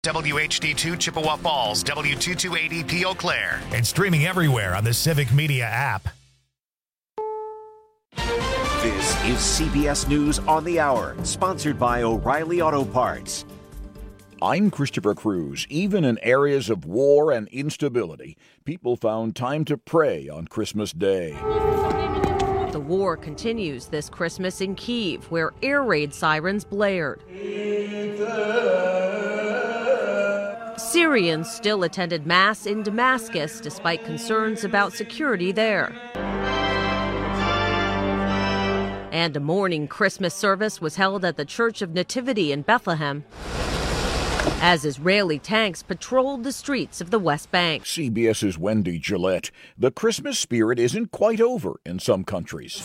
WHD2 Chippewa Falls, W228EP Eau Claire, and streaming everywhere on the Civic Media app. This is CBS News on the Hour, sponsored by O'Reilly Auto Parts. I'm Christopher Cruz. Even in areas of war and instability, people found time to pray on Christmas Day. The war continues this Christmas in Kyiv, where air raid sirens blared. Syrians still attended Mass in Damascus despite concerns about security there. And a morning Christmas service was held at the Church of Nativity in Bethlehem as Israeli tanks patrolled the streets of the West Bank. CBS's Wendy Gillette. The Christmas spirit isn't quite over in some countries.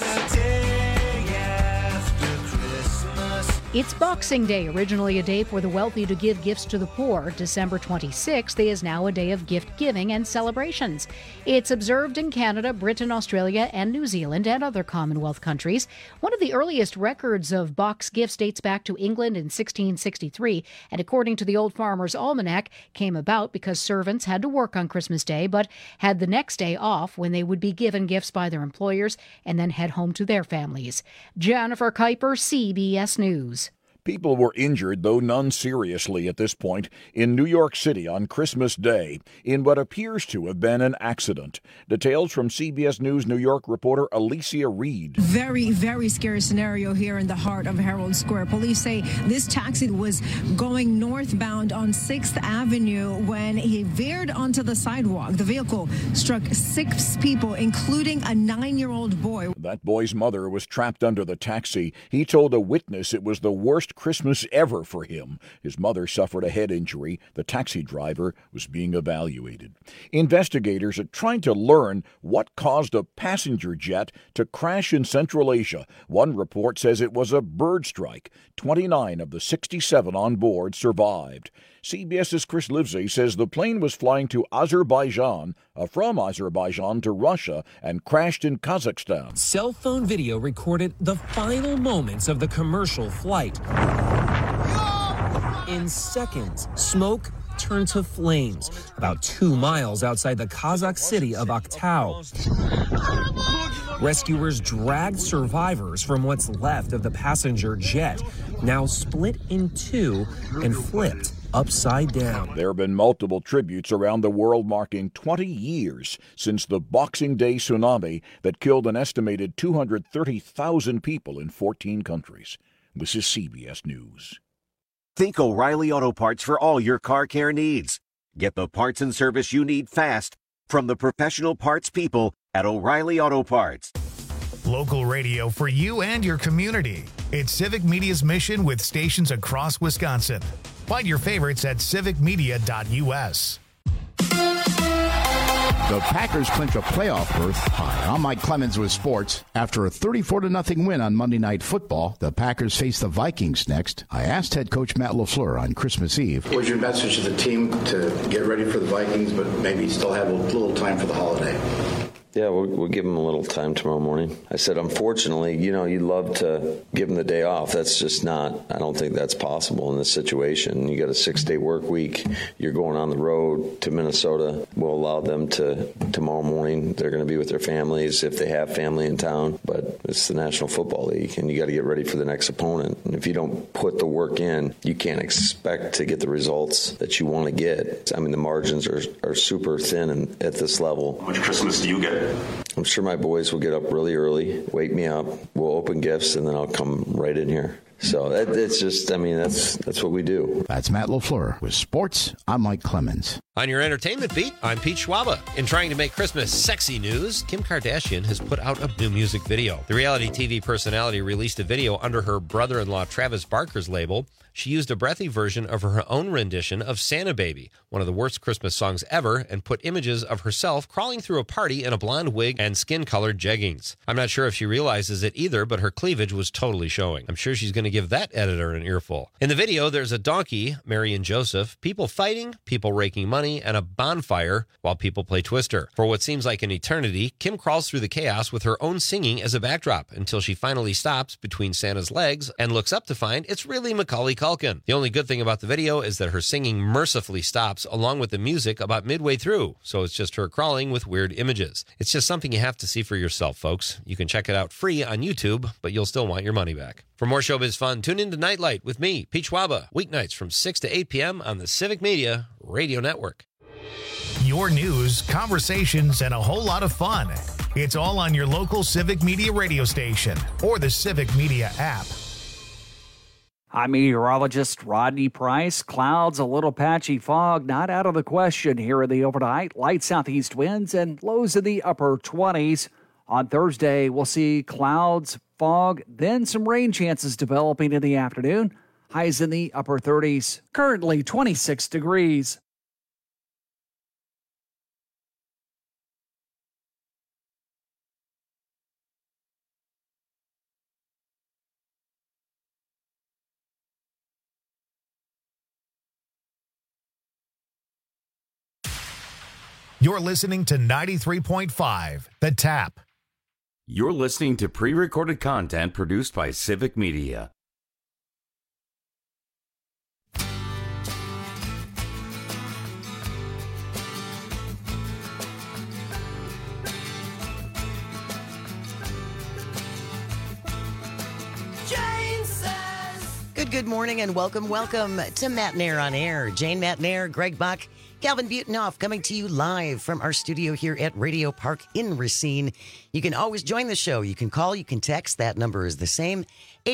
It's Boxing Day, originally a day for the wealthy to give gifts to the poor. December 26th is now a day of gift giving and celebrations. It's observed in Canada, Britain, Australia, and New Zealand, and other Commonwealth countries. One of the earliest records of box gifts dates back to England in 1663, and according to the Old Farmer's Almanac, came about because servants had to work on Christmas Day, but had the next day off when they would be given gifts by their employers and then head home to their families. Jennifer Kuiper, CBS News. People were injured, though none seriously at this point, in New York City on Christmas Day in what appears to have been an accident. Details from CBS News New York reporter Alicia Reed. Very, very scary scenario here in the heart of Herald Square. Police say this taxi was going northbound on 6th Avenue when he veered onto the sidewalk. The vehicle struck 6 people, including a 9-year-old boy. That boy's mother was trapped under the taxi. He told a witness it was the worst Christmas ever for him. His mother suffered a head injury. The taxi driver was being evaluated. Investigators are trying to learn what caused a passenger jet to crash in Central Asia. One report says it was a bird strike. 29 of the 67 on board survived. CBS's Chris Livesey says the plane was flying to Azerbaijan, from Azerbaijan to Russia, and crashed in Kazakhstan. Cell phone video recorded the final moments of the commercial flight. In seconds, smoke turned to flames about 2 miles outside the Kazakh city of Aktau. Rescuers dragged survivors from what's left of the passenger jet, now split in two and flipped upside down. There have been multiple tributes around the world marking 20 years since the Boxing Day tsunami that killed an estimated 230,000 people in 14 countries. This is CBS News. Think O'Reilly Auto Parts for all your car care needs. Get the parts and service you need fast from the professional parts people at O'Reilly Auto Parts. Local radio for you and your community. It's Civic Media's mission with stations across Wisconsin. Find your favorites at civicmedia.us. The Packers clinch a playoff berth. Hi, I'm Mike Clemens with sports. After a 34-0 win on Monday Night Football, the Packers face the Vikings next. I asked head coach Matt LaFleur on Christmas Eve. What's your message to the team to get ready for the Vikings, but maybe still have a little time for the holiday? Yeah, we'll give them a little time tomorrow morning. I said, unfortunately, you'd love to give them the day off. That's just not, I don't think that's possible in this situation. You got a 6-day work week. You're going on the road to Minnesota. We'll allow them to, tomorrow morning, they're going to be with their families if they have family in town. But it's the National Football League, and you got to get ready for the next opponent. And if you don't put the work in, you can't expect to get the results that you want to get. I mean, the margins are super thin at this level. How much Christmas do you get? I'm sure my boys will get up really early, wake me up, we'll open gifts, and then I'll come right in here. So it's just, that's what we do. That's Matt LaFleur. With sports, I'm Mike Clemens. On your entertainment beat, I'm Pete Schwaba. In trying to make Christmas sexy news, Kim Kardashian has put out a new music video. The reality TV personality released a video under her brother-in-law Travis Barker's label. She used a breathy version of her own rendition of Santa Baby, one of the worst Christmas songs ever, and put images of herself crawling through a party in a blonde wig and and skin-colored jeggings. I'm not sure if she realizes it either, but her cleavage was totally showing. I'm sure she's going to give that editor an earful. In the video, there's a donkey, Mary and Joseph, people fighting, people raking money, and a bonfire while people play Twister. For what seems like an eternity, Kim crawls through the chaos with her own singing as a backdrop until she finally stops between Santa's legs and looks up to find it's really Macaulay Culkin. The only good thing about the video is that her singing mercifully stops along with the music about midway through, so it's just her crawling with weird images. It's just something you have to see for yourself, folks. You can check it out free on YouTube, but you'll still want your money back. For more showbiz fun, tune in to Nightlight with me, Pete Schwaba, weeknights from 6 to 8 p.m. on the Civic Media Radio Network. Your news, conversations, and a whole lot of fun. It's all on your local Civic Media radio station or the Civic Media app. I'm meteorologist Rodney Price. Clouds, a little patchy fog, not out of the question here in the overnight. Light southeast winds and lows in the upper 20s. On Thursday, we'll see clouds, fog, then some rain chances developing in the afternoon. Highs in the upper 30s. Currently 26 degrees. You're listening to 93.5, The Tap. You're listening to pre-recorded content produced by Civic Media. Good morning and welcome to Matt Nair on Air. Jane Matt Nair, Greg Buck, Calvin Butenhoff coming to you live from our studio here at Radio Park in Racine. You can always join the show. You can call, you can text. That number is the same,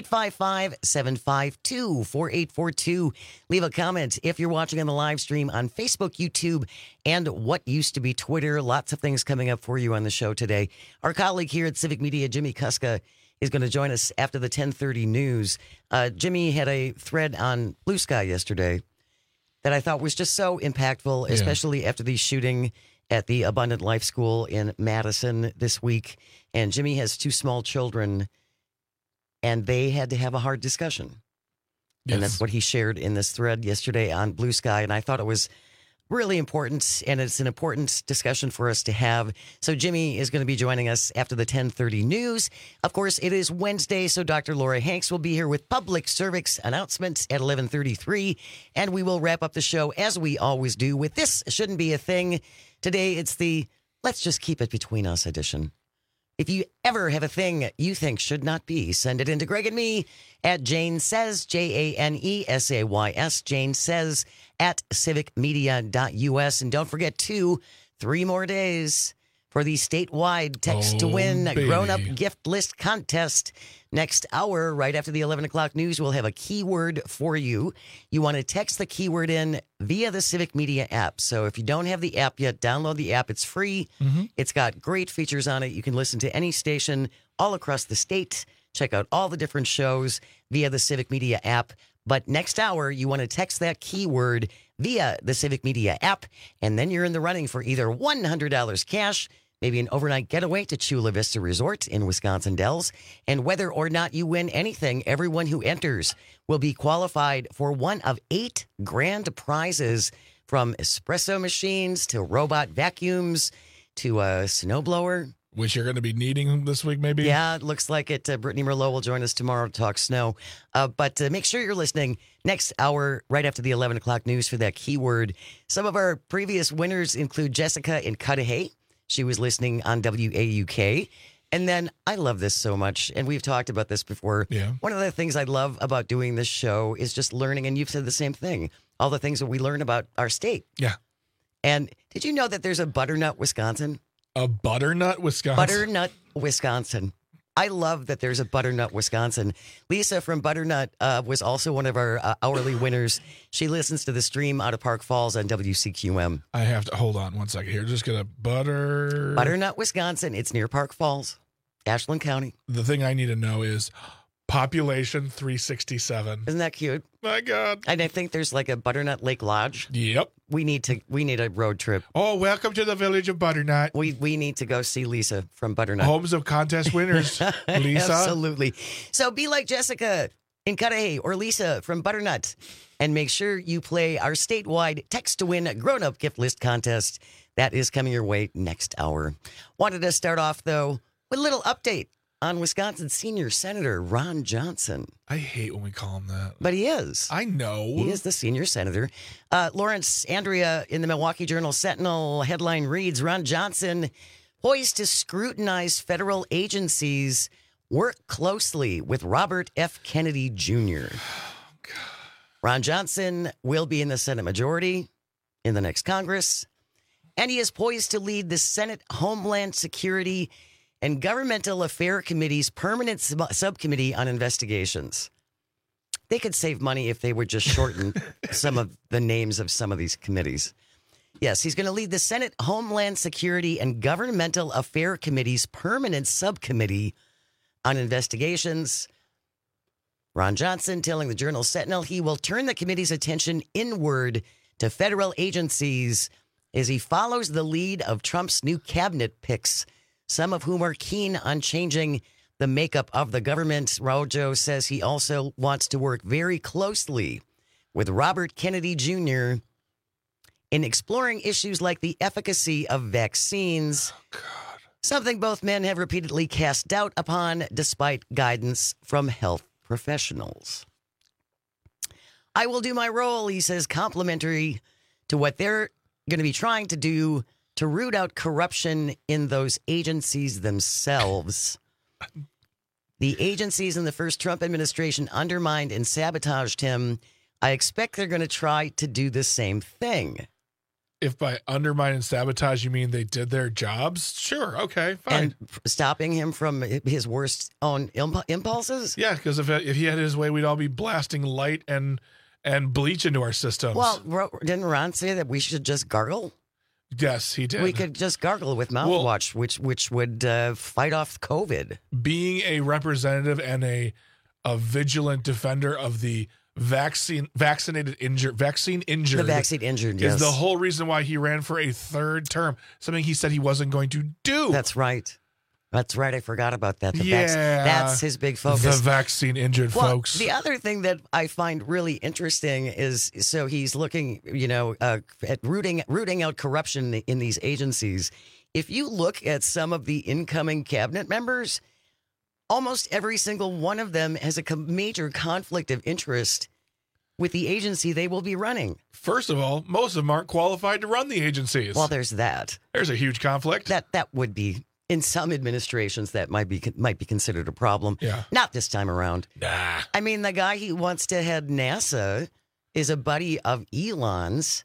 855-752-4842. Leave a comment if you're watching on the live stream on Facebook, YouTube, and what used to be Twitter. Lots of things coming up for you on the show today. Our colleague here at Civic Media, Jimmy Kuska, is going to join us after the 10:30 news. Jimmy had a thread on Blue Sky yesterday that I thought was just so impactful, especially after the shooting at the Abundant Life School in Madison this week. And Jimmy has 2 small children, and they had to have a hard discussion. Yes. And that's what he shared in this thread yesterday on Blue Sky. And I thought it was really important, and it's an important discussion for us to have. So Jimmy is going to be joining us after the 10:30 news. Of course, it is Wednesday, so Dr. Laura Hanks will be here with public service announcements at 11:33, and we will wrap up the show, as we always do, with This Shouldn't Be a Thing. Today, it's the Let's Just Keep It Between Us edition. If you ever have a thing you think should not be, send it in to Greg and me at Jane Says, JANESAYS, Jane Says, at civicmedia.us. And don't forget, 3 more days for the statewide Text to Win Grown-Up Gift List Contest. Next hour, right after the 11 o'clock news, we'll have a keyword for you. You want to text the keyword in via the Civic Media app. So if you don't have the app yet, download the app. It's free. Mm-hmm. It's got great features on it. You can listen to any station all across the state. Check out all the different shows via the Civic Media app. But next hour, you want to text that keyword via the Civic Media app, and then you're in the running for either $100 cash, maybe an overnight getaway to Chula Vista Resort in Wisconsin Dells. And whether or not you win anything, everyone who enters will be qualified for one of 8 grand prizes, from espresso machines to robot vacuums to a snowblower. Which you're going to be needing this week, maybe? Yeah, it looks like it. Brittany Merlot will join us tomorrow to talk snow. But make sure you're listening next hour, right after the 11 o'clock news, for that keyword. Some of our previous winners include Jessica in Cudahy. She was listening on WAUK. And then, I love this so much, and we've talked about this before. Yeah. One of the things I love about doing this show is just learning, and you've said the same thing, all the things that we learn about our state. Yeah. And did you know that there's a Butternut, Wisconsin? A Butternut, Wisconsin? Butternut, Wisconsin. I love that there's a Butternut, Wisconsin. Lisa from Butternut was also one of our hourly winners. She listens to the stream out of Park Falls on WCQM. I have to, hold on one second here. Just going to Butternut, Wisconsin. It's near Park Falls, Ashland County. The thing I need to know is Population 367. Isn't that cute? My God. And I think there's like a Butternut Lake Lodge. Yep. We need a road trip. Oh, welcome to the village of Butternut. We need to go see Lisa from Butternut. Homes of contest winners, Lisa. Absolutely. So be like Jessica in Cudahy or Lisa from Butternut. And make sure you play our statewide Text to Win grown-up gift list contest. That is coming your way next hour. Wanted to start off, though, with a little update on Wisconsin Senior Senator Ron Johnson. I hate when we call him that. But he is. I know. He is the senior senator. Lawrence Andrea in the Milwaukee Journal-Sentinel headline reads, Ron Johnson poised to scrutinize federal agencies, work closely with Robert F. Kennedy Jr. Oh, God. Ron Johnson will be in the Senate majority in the next Congress, and he is poised to lead the Senate Homeland Security and Governmental Affairs Committee's permanent subcommittee on investigations. They could save money if they would just shorten some of the names of some of these committees. Yes, he's going to lead the Senate Homeland Security and Governmental Affairs Committee's permanent subcommittee on investigations. Ron Johnson telling the Journal-Sentinel he will turn the committee's attention inward to federal agencies as he follows the lead of Trump's new cabinet picks, some of whom are keen on changing the makeup of the government. Rojo says he also wants to work very closely with Robert Kennedy Jr. in exploring issues like the efficacy of vaccines, something both men have repeatedly cast doubt upon despite guidance from health professionals. I will do my role, he says, complimentary to what they're going to be trying to do to root out corruption in those agencies themselves. The agencies in the first Trump administration undermined and sabotaged him. I expect they're going to try to do the same thing. If by undermine and sabotage you mean they did their jobs, sure, okay, fine. And stopping him from his worst own impulses? Yeah, because if he had his way, we'd all be blasting light and bleach into our systems. Well, didn't Ron say that we should just gargle? Yes, he did. We could just gargle with mouthwash, which would fight off COVID. Being a representative and a vigilant defender of the vaccine injured, the vaccine injured, yes, is the whole reason why he ran for a third term. Something he said he wasn't going to do. That's right. That's right. I forgot about that. That's his big focus. The vaccine injured folks. The other thing that I find really interesting is, so he's looking, at rooting out corruption in these agencies. If you look at some of the incoming cabinet members, almost every single one of them has a major conflict of interest with the agency they will be running. First of all, most of them aren't qualified to run the agencies. Well, there's that. There's a huge conflict. That would be, in some administrations, that might be considered a problem. Yeah. Not this time around. Nah. I mean, the guy who wants to head NASA is a buddy of Elon's.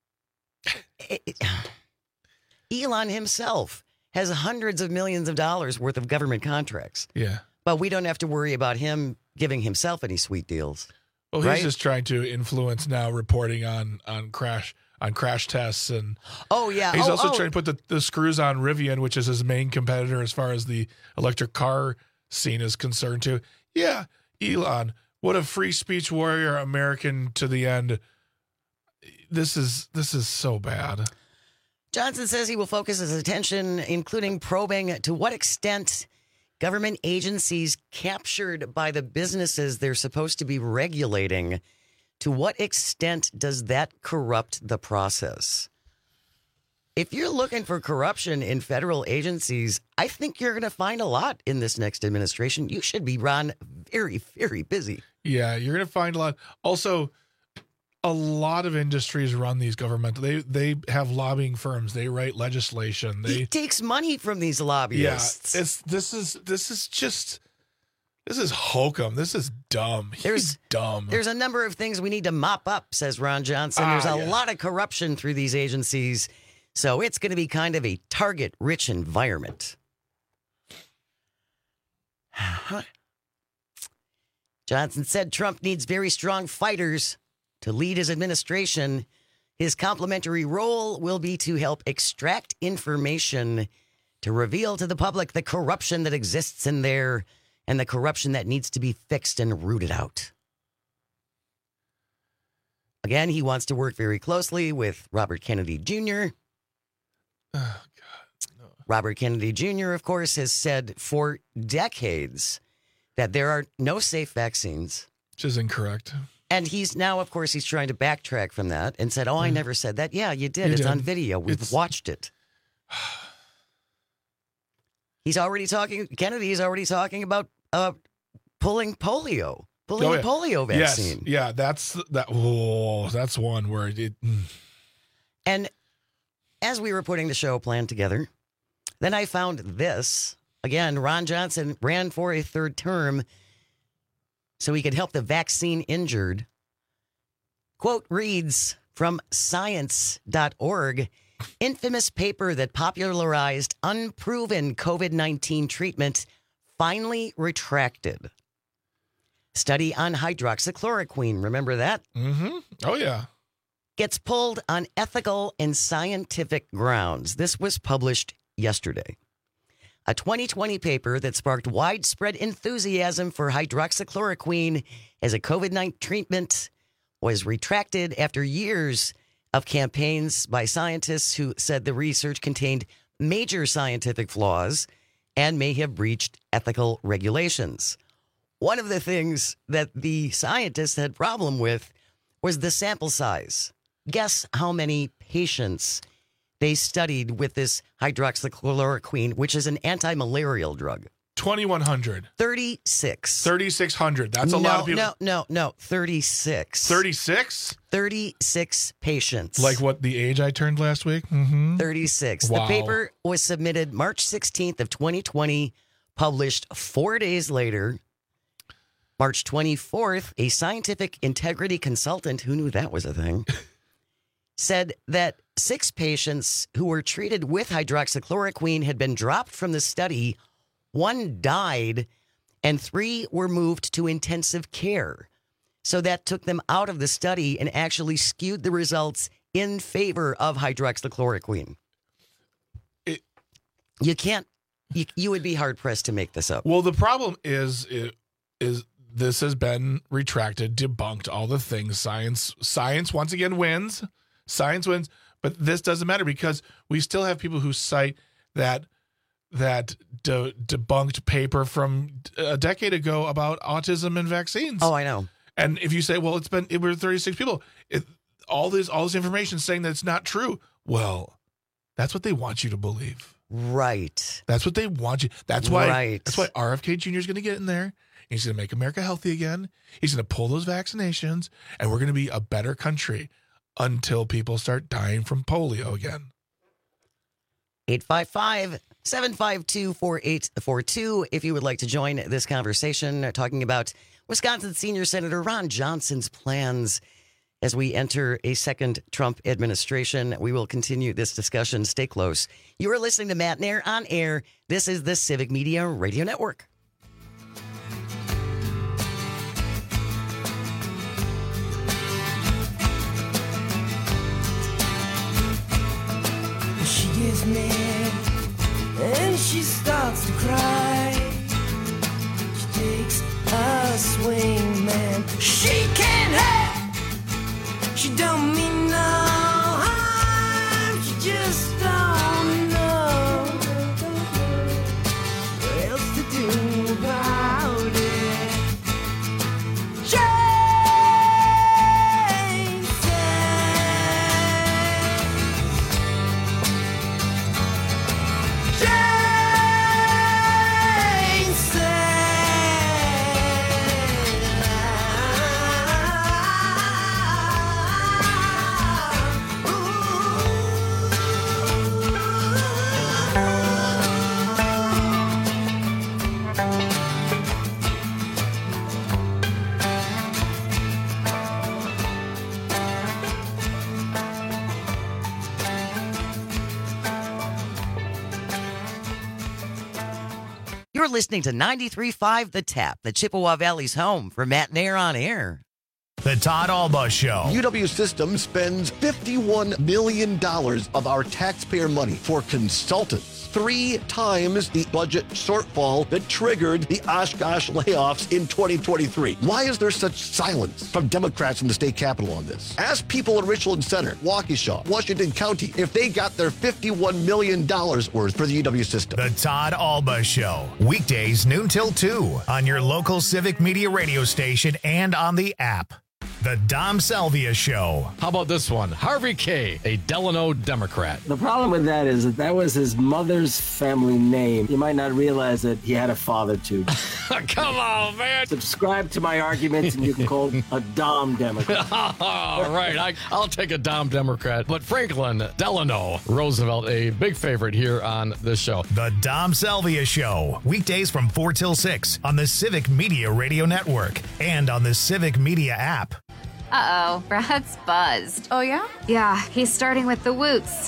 Elon himself has hundreds of millions of dollars worth of government contracts. Yeah. But we don't have to worry about him giving himself any sweet deals. Well, he's just trying to influence now reporting on crash tests, and he's also trying to put the screws on Rivian, which is his main competitor as far as the electric car scene is concerned too. Yeah, Elon, what a free speech warrior, American to the end. This is so bad. Johnson says he will focus his attention, including probing to what extent government agencies captured by the businesses they're supposed to be regulating, to what extent does that corrupt the process? If you're looking for corruption in federal agencies, I think you're going to find a lot in this next administration. You should be, Ron, very, very busy. Yeah, you're going to find a lot. Also, a lot of industries run these governmental. They have lobbying firms. They write legislation. He takes money from these lobbyists. Yeah, this is hokum. This is dumb. He's dumb. There's a number of things we need to mop up, says Ron Johnson. There's a lot of corruption through these agencies, so it's going to be kind of a target-rich environment. Johnson said Trump needs very strong fighters to lead his administration. His complementary role will be to help extract information to reveal to the public the corruption that exists in their and the corruption that needs to be fixed and rooted out. Again, he wants to work very closely with Robert Kennedy Jr. Oh, God. No. Robert Kennedy Jr., of course, has said for decades that there are no safe vaccines. Which is incorrect. And he's now, of course, he's trying to backtrack from that and said, I never said that. Yeah, you did. It's on video. We've watched it. Kennedy's already talking about pulling polio. A polio vaccine. Yes. Yeah, that's one where it. And as we were putting the show plan together, then I found this. Again, Ron Johnson ran for a third term so he could help the vaccine injured. Quote reads from science.org, infamous paper that popularized unproven COVID-19 treatment finally retracted. Study on hydroxychloroquine, remember that? Mm-hmm. Oh, yeah. Gets pulled on ethical and scientific grounds. This was published yesterday. A 2020 paper that sparked widespread enthusiasm for hydroxychloroquine as a COVID-19 treatment was retracted after years of campaigns by scientists who said the research contained major scientific flaws and may have breached ethical regulations. One of the things that the scientists had problem with was the sample size. Guess how many patients they studied with this hydroxychloroquine, which is an anti-malarial drug. 2,100. 36. 3,600. That's a lot of people. No. 36. 36? 36 patients. Like what, the age I turned last week? Mm-hmm. 36. Wow. The paper was submitted March 16th of 2020, published 4 days later. March 24th, a scientific integrity consultant, who knew that was a thing, said that 6 patients who were treated with hydroxychloroquine had been dropped from the study, 1 died, and 3 were moved to intensive care. So that took them out of the study and actually skewed the results in favor of hydroxychloroquine. You would be hard-pressed to make this up. Well, the problem is this has been retracted, debunked, all the things. Science once again wins. Science wins, but this doesn't matter because we still have people who cite that debunked paper from a decade ago about autism and vaccines. Oh, I know. And if you say, well, it were 36 people, all this information saying that it's not true. Well, that's what they want you to believe. Right. That's what they want you. That's why. Right. That's why RFK Jr. is going to get in there. He's going to make America healthy again. He's going to pull those vaccinations, and we're going to be a better country until people start dying from polio again. 855-752-4842 if you would like to join this conversation, talking about Wisconsin Senior Senator Ron Johnson's plans as we enter a second Trump administration. We will continue this discussion. Stay close. You are listening to Matt Nair on Air. This is the Civic Media Radio Network. She gets mad and she starts to cry. She takes a swing, man. She can't help. She don't mean no harm. She just don't know what else to do about it. Listening to 93.5 The Tap, the Chippewa Valley's home, for Matt Nair on Air. The Todd Alba Show. UW System spends $51 million of our taxpayer money for consultants. 3 times the budget shortfall that triggered the Oshkosh layoffs in 2023. Why is there such silence from Democrats in the state capitol on this? Ask people in Richland Center, Waukesha, Washington County if they got their $51 million worth for the UW System. The Todd Alba Show. Weekdays noon till 2 on your local Civic Media radio station and on the app. The Dom Salvia Show. How about this one? Harvey K., a Delano Democrat. The problem with that is that was his mother's family name. You might not realize that he had a father, too. Come on, man. Subscribe to my arguments, and you can call a Dom Democrat. All right, I'll take a Dom Democrat. But Franklin Delano Roosevelt, a big favorite here on this show. The Dom Salvia Show. Weekdays from 4 till 6 on the Civic Media Radio Network and on the Civic Media app. Uh-oh, Brad's buzzed. Oh, yeah? Yeah, he's starting with the woots.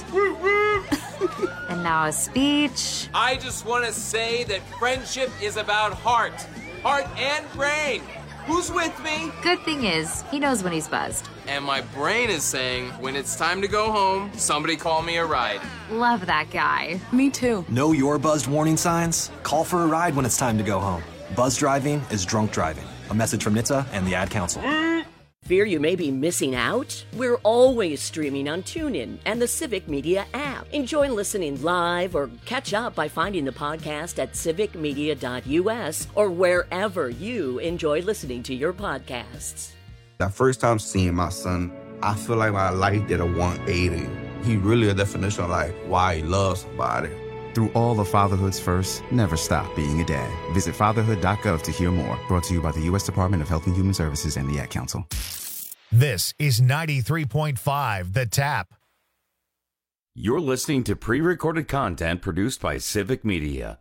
And now a speech. I just want to say that friendship is about heart and brain. Who's with me? Good thing is, he knows when he's buzzed. And my brain is saying, when it's time to go home, somebody call me a ride. Love that guy. Me too. Know your buzzed warning signs? Call for a ride when it's time to go home. Buzz driving is drunk driving. A message from NHTSA and the Ad Council. Fear you may be missing out? We're always streaming on TuneIn and the Civic Media app. Enjoy listening live or catch up by finding the podcast at civicmedia.us or wherever you enjoy listening to your podcasts. That first time seeing my son, I feel like my life did a 180. He really a definition of like why he loves somebody. Through all of fatherhood's first, never stop being a dad. Visit fatherhood.gov to hear more. Brought to you by the U.S. Department of Health and Human Services and the Ad Council. This is 93.5 The Tap. You're listening to pre-recorded content produced by Civic Media.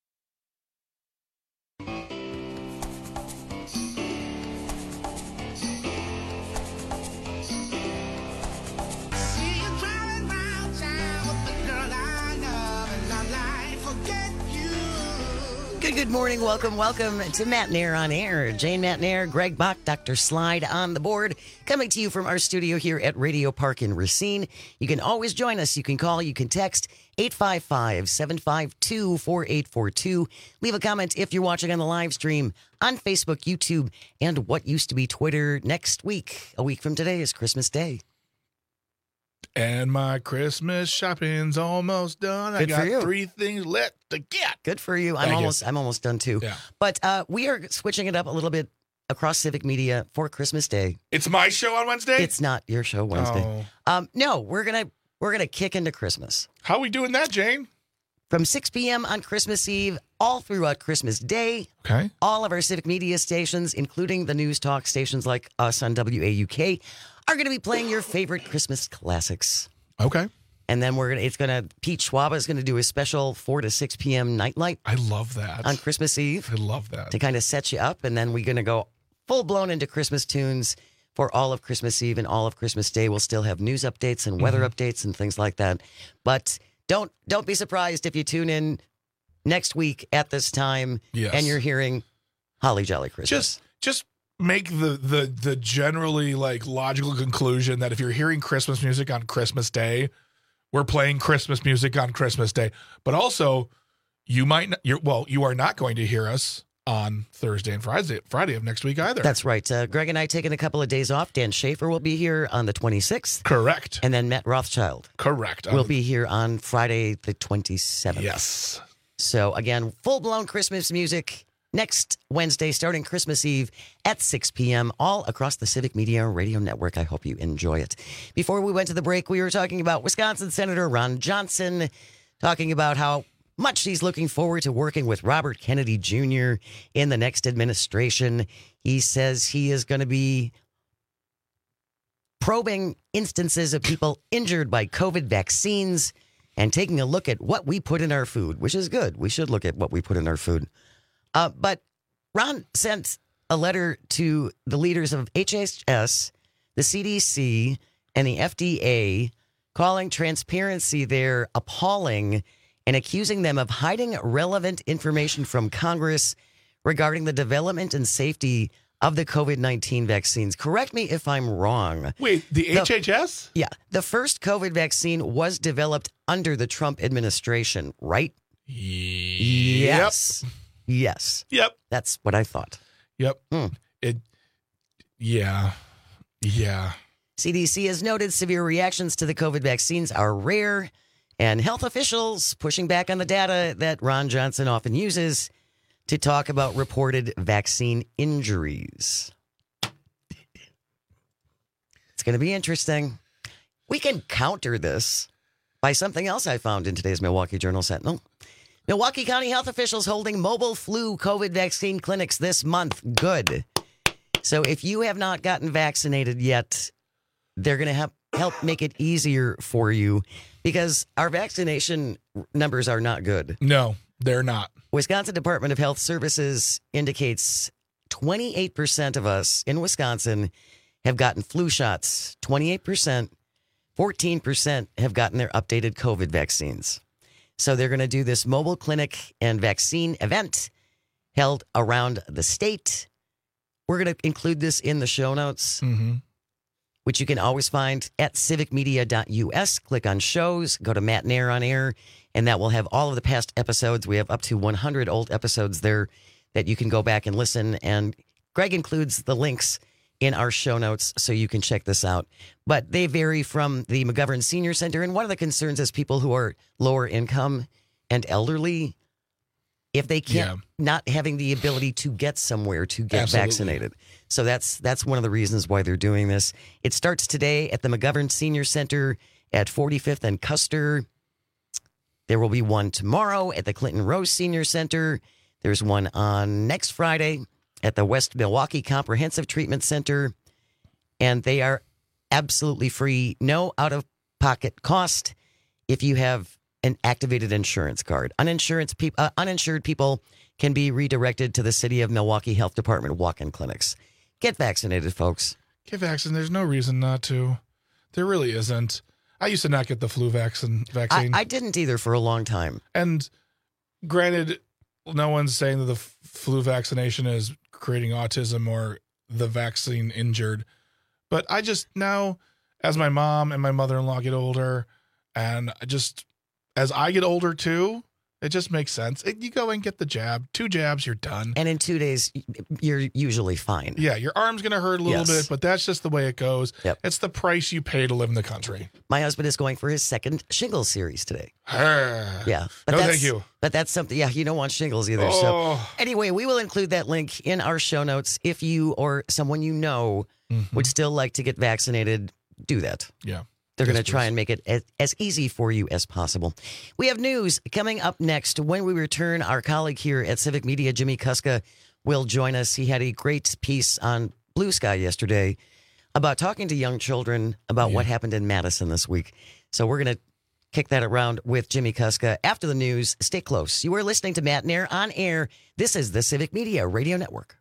Good morning. Welcome to Matt Nair on Air. Jane Matt Nair, Greg Bach, Dr. Slide on the board. Coming to you from our studio here at Radio Park in Racine. You can always join us. You can call, you can text 855-752-4842. Leave a comment if you're watching on the live stream on Facebook, YouTube, and what used to be Twitter. Next week, a week from today, is Christmas Day. And my Christmas shopping's almost done. Good I for got you. 3 things left to get. Good for you. I'm almost done too. Yeah. But we are switching it up a little bit across Civic Media for Christmas Day. It's my show on Wednesday? It's not your show Wednesday. No, we're gonna kick into Christmas. How are we doing that, Jane? From 6 p.m. on Christmas Eve, all throughout Christmas Day. Okay. All of our Civic Media stations, including the news talk stations like us on WAUK, are going to be playing your favorite Christmas classics. Okay. And then Pete Schwab is going to do a special 4 to 6 p.m. nightlight. I love that. On Christmas Eve. I love that. To kind of set you up. And then we're going to go full blown into Christmas tunes for all of Christmas Eve and all of Christmas Day. We'll still have news updates and weather updates and things like that. But don't be surprised if you tune in next week at this time and you're hearing Holly Jolly Christmas. Just make the generally like logical conclusion that if you're hearing Christmas music on Christmas Day, we're playing Christmas music on Christmas Day. But also, you are not going to hear us on Thursday and Friday of next week either. That's right. Greg and I taking a couple of days off. Dan Schaefer will be here on the 26th. Correct. And then Matt Rothschild. Correct. Will be here on Friday the 27th. Yes. So again, full-blown Christmas music next Wednesday, starting Christmas Eve at 6 p.m., all across the Civic Media Radio Network. I hope you enjoy it. Before we went to the break, we were talking about Wisconsin Senator Ron Johnson, talking about how much he's looking forward to working with Robert Kennedy Jr. in the next administration. He says he is going to be probing instances of people injured by COVID vaccines and taking a look at what we put in our food, which is good. We should look at what we put in our food. But Ron sent a letter to the leaders of HHS, the CDC, and the FDA, calling transparency there appalling and accusing them of hiding relevant information from Congress regarding the development and safety of the COVID-19 vaccines. Correct me if I'm wrong. Wait, the HHS? Yeah. The first COVID vaccine was developed under the Trump administration, right? Yes. Yes. Yep. That's what I thought. Yep. Yeah. CDC has noted severe reactions to the COVID vaccines are rare, and health officials pushing back on the data that Ron Johnson often uses to talk about reported vaccine injuries. It's going to be interesting. We can counter this by something else I found in today's Milwaukee Journal Sentinel. Milwaukee County health officials holding mobile flu COVID vaccine clinics this month. Good. So if you have not gotten vaccinated yet, they're going to help make it easier for you because our vaccination numbers are not good. No, they're not. Wisconsin Department of Health Services indicates 28% of us in Wisconsin have gotten flu shots. 28%, 14% have gotten their updated COVID vaccines. So they're going to do this mobile clinic and vaccine event held around the state. We're going to include this in the show notes, which you can always find at civicmedia.us. Click on shows, go to Matt Nair on air, and that will have all of the past episodes. We have up to 100 old episodes there that you can go back and listen. And Greg includes the links in our show notes so you can check this out. But they vary from the McGovern Senior Center. And one of the concerns is people who are lower income and elderly, if they can't, not having the ability to get somewhere to get vaccinated. So that's one of the reasons why they're doing this. It starts today at the McGovern Senior Center at 45th and Custer. There will be one tomorrow at the Clinton Rose Senior Center. There's one on next Friday at the West Milwaukee Comprehensive Treatment Center. And they are absolutely free, no out-of-pocket cost if you have an activated insurance card. Uninsured people can be redirected to the City of Milwaukee Health Department walk-in clinics. Get vaccinated, folks. Get vaccinated. There's no reason not to. There really isn't. I used to not get the flu vaccine. I didn't either for a long time. And granted, no one's saying that the flu vaccination is creating autism or the vaccine injured. But I just now, as my mom and my mother-in-law get older, and as I get older too, it just makes sense. You go and get the jab. 2 jabs, you're done. And in 2 days, you're usually fine. Yeah, your arm's going to hurt a little bit, but that's just the way it goes. Yep. It's the price you pay to live in the country. My husband is going for his second shingles series today. Yeah. But thank you. But that's something, you don't want shingles either. So anyway, we will include that link in our show notes. If you or someone you know would still like to get vaccinated, do that. Yeah. They're going to try and make it as easy for you as possible. We have news coming up next. When we return, our colleague here at Civic Media, Jimmy Kuska, will join us. He had a great piece on Blue Sky yesterday about talking to young children about what happened in Madison this week. So we're going to kick that around with Jimmy Kuska after the news. Stay close. You are listening to Matt Nair on air. This is the Civic Media Radio Network.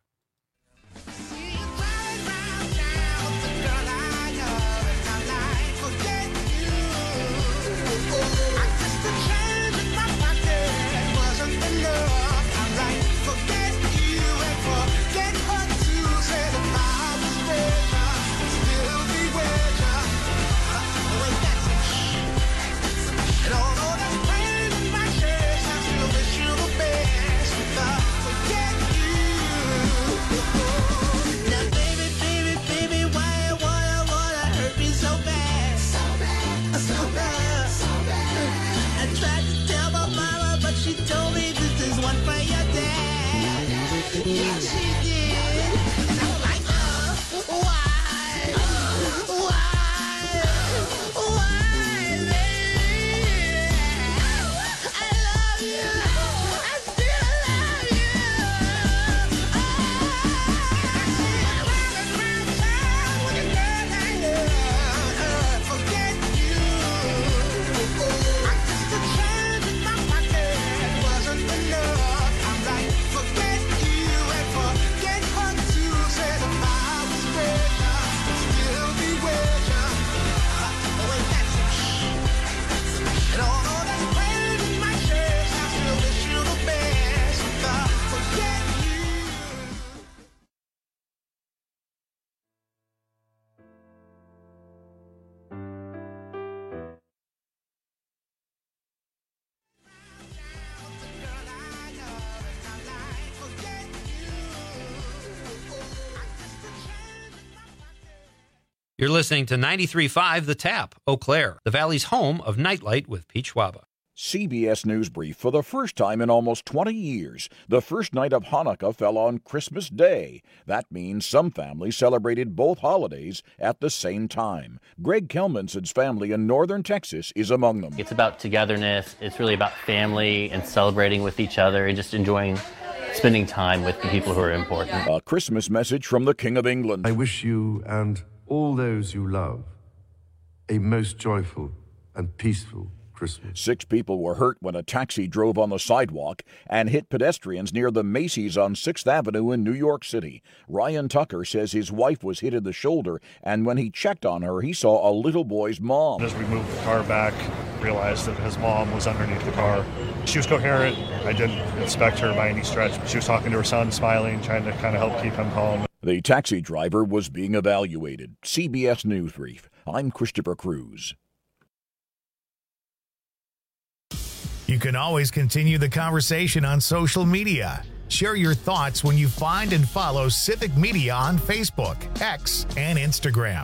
You're listening to 93.5 The Tap, Eau Claire, the Valley's home of Nightlight with Pete Schwaba. CBS News Brief. For the first time in almost 20 years, the first night of Hanukkah fell on Christmas Day. That means some families celebrated both holidays at the same time. Greg Kelmanson's family in northern Texas is among them. It's about togetherness. It's really about family and celebrating with each other and just enjoying spending time with the people who are important. A Christmas message from the King of England. I wish you and all those you love a most joyful and peaceful Christmas. 6 people were hurt when a taxi drove on the sidewalk and hit pedestrians near the Macy's on 6th Avenue in New York City. Ryan Tucker says his wife was hit in the shoulder, and when he checked on her, he saw a little boy's mom. As we moved the car back, realized that his mom was underneath the car. She was coherent. I didn't inspect her by any stretch. She was talking to her son, smiling, trying to kind of help keep him calm. The taxi driver was being evaluated. CBS News Brief. I'm Christopher Cruz. You can always continue the conversation on social media. Share your thoughts when you find and follow Civic Media on Facebook, X, and Instagram.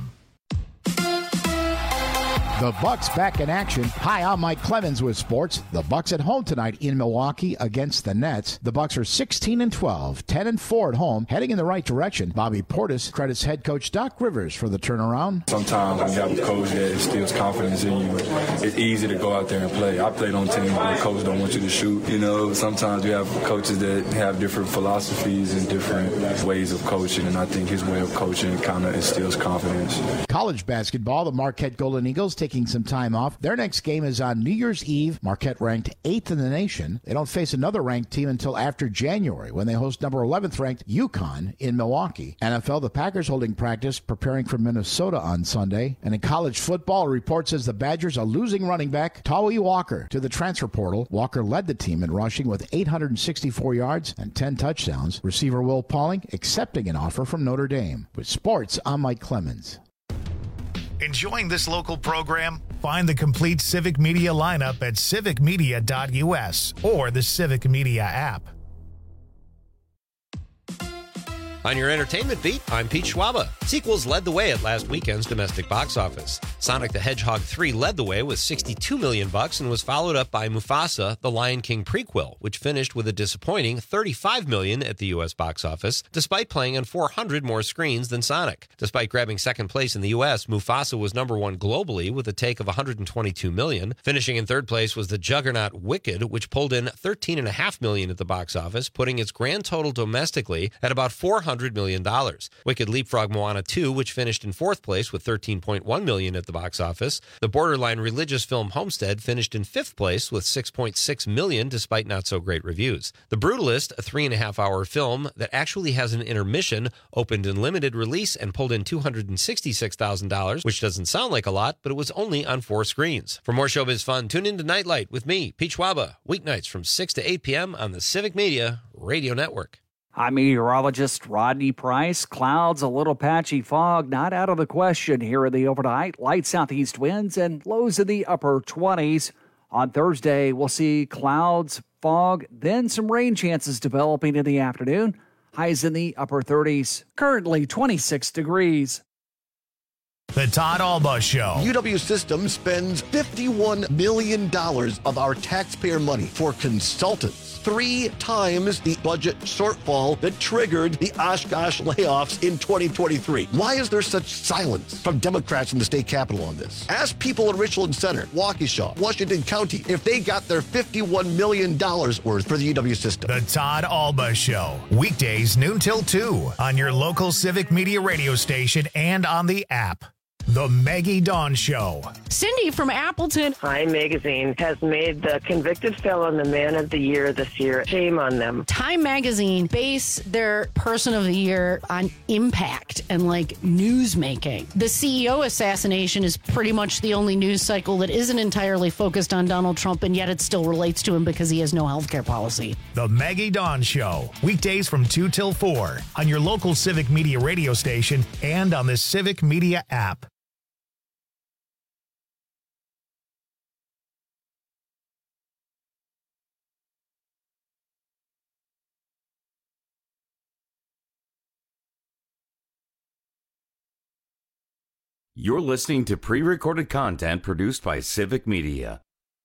The Bucks back in action. Hi, I'm Mike Clemens with sports. The Bucks at home tonight in Milwaukee against the Nets. The Bucks are 16-12, 10-4 at home, heading in the right direction. Bobby Portis credits head coach Doc Rivers for the turnaround. Sometimes when you have a coach that instills confidence in you, it's easy to go out there and play. I played on teams where the coach don't want you to shoot. You know, sometimes you have coaches that have different philosophies and different ways of coaching, and I think his way of coaching kind of instills confidence. College basketball, the Marquette Golden Eagles taking some time off. Their next game is on New Year's Eve. Marquette ranked 8th in the nation. They don't face another ranked team until after January when they host number 11th ranked UConn in Milwaukee. NFL, the Packers holding practice preparing for Minnesota on Sunday. And in college football, a report says the Badgers are losing running back Tawee Walker to the transfer portal. Walker led the team in rushing with 864 yards and 10 touchdowns. Receiver Will Pauling accepting an offer from Notre Dame. With sports, I'm Mike Clemens. Enjoying this local program? Find the complete Civic Media lineup at civicmedia.us or the Civic Media app. On your entertainment beat, I'm Pete Schwaba. Sequels led the way at last weekend's domestic box office. Sonic the Hedgehog 3 led the way with $62 million and was followed up by Mufasa, the Lion King prequel, which finished with a disappointing $35 million at the U.S. box office, despite playing on 400 more screens than Sonic. Despite grabbing second place in the U.S., Mufasa was number 1 globally with a take of $122 million. Finishing in third place was the juggernaut Wicked, which pulled in $13.5 million at the box office, putting its grand total domestically at about $400 million. Wicked leapfrogged Moana 2, which finished in fourth place with $13.1 million at the box office. The borderline religious film Homestead finished in fifth place with $6.6 million, despite not so great reviews. The Brutalist, a 3.5-hour film that actually has an intermission, opened in limited release and pulled in $266,000, which doesn't sound like a lot, but it was only on 4 screens. For more showbiz fun, tune in to Nightlight with me, Pete Schwaba, weeknights from 6 to 8 p.m. on the Civic Media Radio Network. I'm meteorologist Rodney Price. Clouds, a little patchy fog, not out of the question here in the overnight. Light southeast winds and lows in the upper 20s. On Thursday, we'll see clouds, fog, then some rain chances developing in the afternoon. Highs in the upper 30s. Currently 26 degrees. The Todd Alba Show. UW System spends $51 million of our taxpayer money for consultants. 3 times the budget shortfall that triggered the Oshkosh layoffs in 2023. Why is there such silence from Democrats in the state capitol on this? Ask people in Richland Center, Waukesha, Washington County, if they got their $51 million worth for the UW System. The Todd Alba Show. Weekdays noon till 2 on your local Civic Media radio station and on the app. The Maggie Dawn Show. Cindy from Appleton. Time Magazine has made the convicted felon the man of the year this year. Shame on them. Time Magazine base their person of the year on impact and like news making. The CEO assassination is pretty much the only news cycle that isn't entirely focused on Donald Trump, and yet it still relates to him because he has no health care policy. The Maggie Dawn Show. Weekdays from 2 till 4 on your local Civic Media radio station and on the Civic Media app. You're listening to pre-recorded content produced by Civic Media.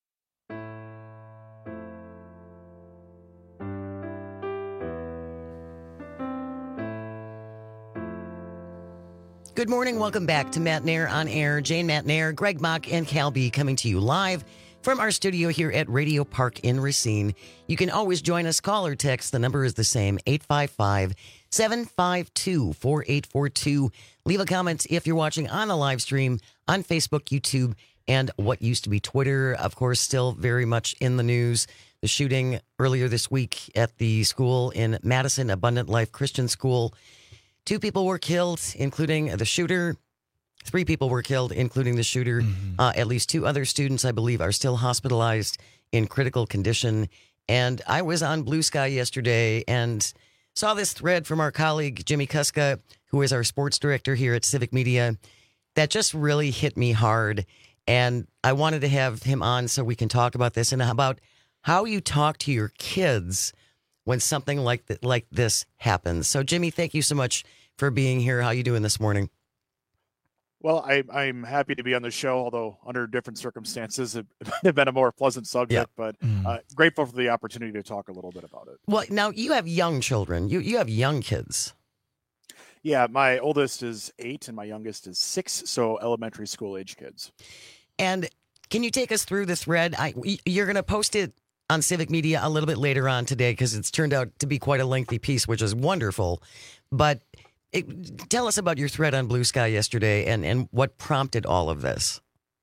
Good morning. Welcome back to Matt Nair on Air. Jane Matt Nair, Greg Mock, and Cal B coming to you live from our studio here at Radio Park in Racine. You can always join us. Call or text. The number is the same, 855-752-4842. Leave a comment if you're watching on the live stream on Facebook, YouTube, and what used to be Twitter. Of course, still very much in the news. The shooting earlier this week at the school in Madison, Abundant Life Christian School. 2 people were killed, including the shooter. 3 people were killed, including the shooter. At least 2 other students, I believe, are still hospitalized in critical condition. And I was on Blue Sky yesterday and saw this thread from our colleague, Jimmy Kuska, who is our sports director here at Civic Media, that just really hit me hard. And I wanted to have him on so we can talk about this and about how you talk to your kids when something like this happens. So, Jimmy, thank you so much for being here. How you doing this morning? Well, I'm happy to be on the show, although under different circumstances, it might have been a more pleasant subject, but grateful for the opportunity to talk a little bit about it. Well, now you have young children. You have young kids. Yeah, my oldest is 8 and my youngest is 6, so elementary school age kids. And can you take us through the thread? You're going to post it on Civic Media a little bit later on today because it's turned out to be quite a lengthy piece, which is wonderful. But tell us about your thread on Blue Sky yesterday and what prompted all of this.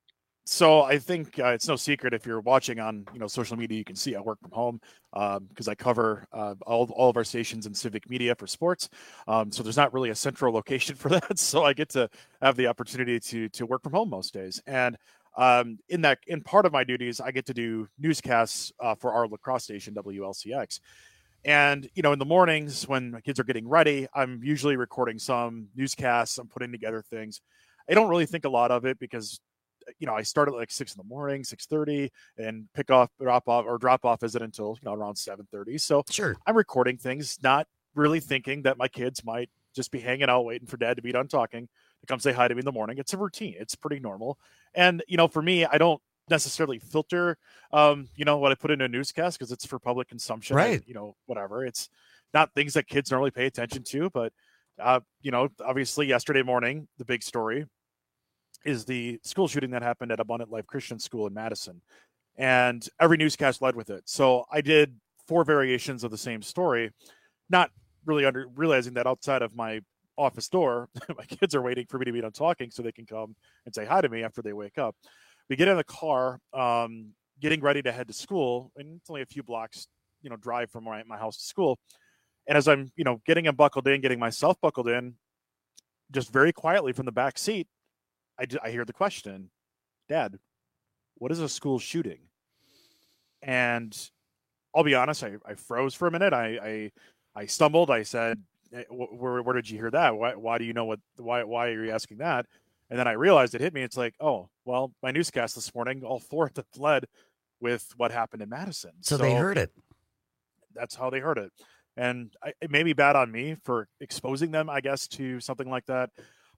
So I think it's no secret if you're watching on social media, you can see I work from home because I cover all of our stations in Civic Media for sports. So there's not really a central location for that. So I get to have the opportunity to work from home most days. And in part of my duties, I get to do newscasts for our lacrosse station, WLCX. And, in the mornings when my kids are getting ready, I'm usually recording some newscasts. I'm putting together things. I don't really think a lot of it because, I start at like 6 in the morning, 6:30, and drop off isn't until, around 7:30. So sure, I'm recording things, not really thinking that my kids might just be hanging out, waiting for dad to be done talking to come say hi to me in the morning. It's a routine. It's pretty normal. And, for me, I don't necessarily filter, what I put in a newscast because it's for public consumption. Right. And, whatever. It's not things that kids normally pay attention to. But, obviously yesterday morning, the big story is the school shooting that happened at Abundant Life Christian School in Madison. And every newscast led with it. So I did 4 variations of the same story, not really realizing that outside of my office door, my kids are waiting for me to be done talking so they can come and say hi to me after they wake up. We get in the car, getting ready to head to school, and it's only a few blocks, drive from my house to school. And as I'm, getting myself buckled in, just very quietly from the back seat, I hear the question, Dad, what is a school shooting? And I'll be honest, I froze for a minute. I stumbled. I said, where did you hear that? Why do you know why are you asking that? And then I realized it hit me. It's like, oh, well, my newscast this morning, all 4 of them led with what happened in Madison. So they heard it. That's how they heard it. And it may be bad on me for exposing them, I guess, to something like that.